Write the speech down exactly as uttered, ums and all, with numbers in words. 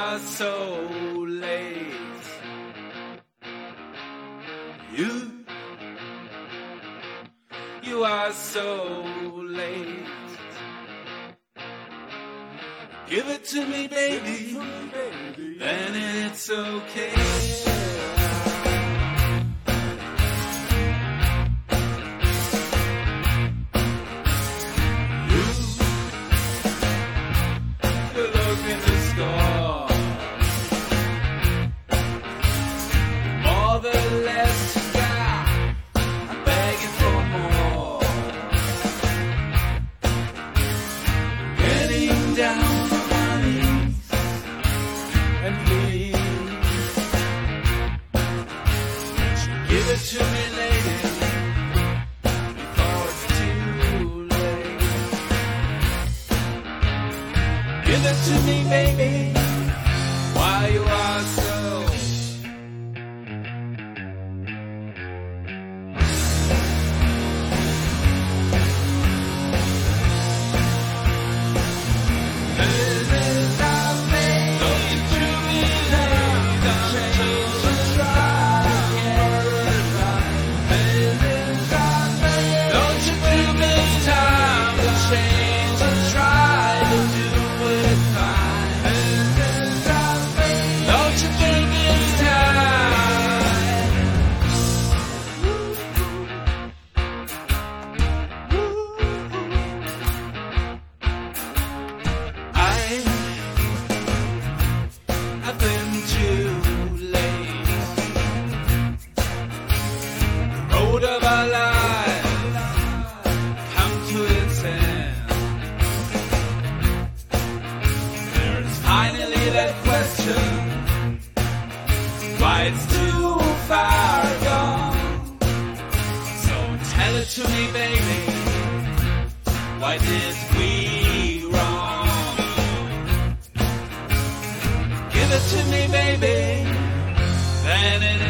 are so late. You, you are so late. Give it to me, baby, then it's okay. Give it to me, lady, before it's too late. Give it to me, baby, while you are so. Of our lives come to its end. There's finally that question, why it's too far gone. So tell it to me, baby, why did we wrong? Give it to me, baby, then it